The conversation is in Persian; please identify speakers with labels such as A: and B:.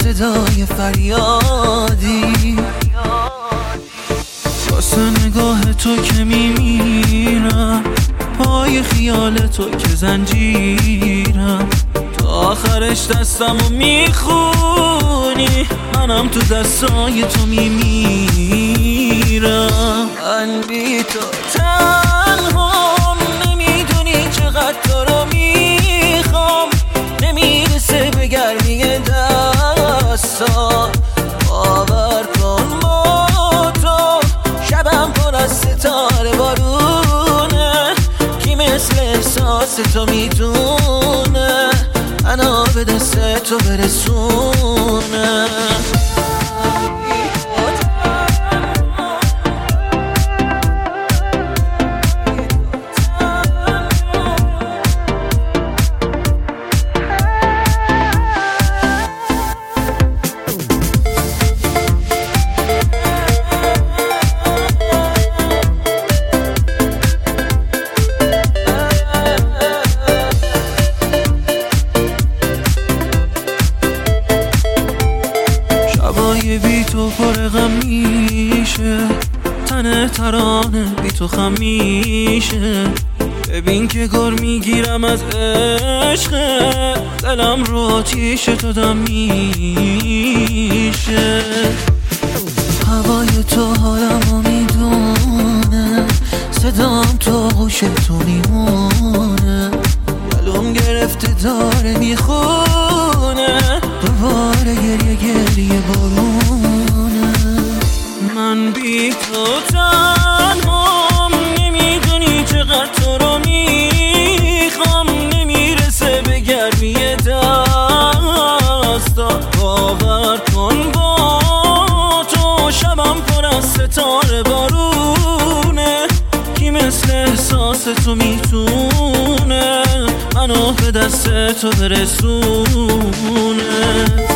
A: صدای فریادی، واسه نگاه تو که میمیرم، پای خیال تو که زنجیرم، تا آخرش دستمو میخونی، منم تو دستای تو میمیرم. من بی تو تنهام، نمیدونی چقدر تو رو میخوام، نمیرسه به گرمی دستات، باور کن با تو شبم پر از ستاره بارونه، کی مثل احساس تو میتونه منو به دست تو برسونه. شبای بی تو پر غم میشه، تنه ترانه بی تو خم میشه، ببین که گر میگیرم از عشق، دلم رو آتیش تو دم میشه. هوای تو حالمو میدونه، صدام تو گوش تو میمونه، گلوم گرفته داره میخونه، دوباره گریه بارونه. من بی تو تنهام، نمیدونی چقدر تو رو میخوام، نمیرسه به گرمی دستا، باور کن با تو شبم پر از ستاره بارونه، کی مثل احساس تو میتونه منو به دست تو برسونه.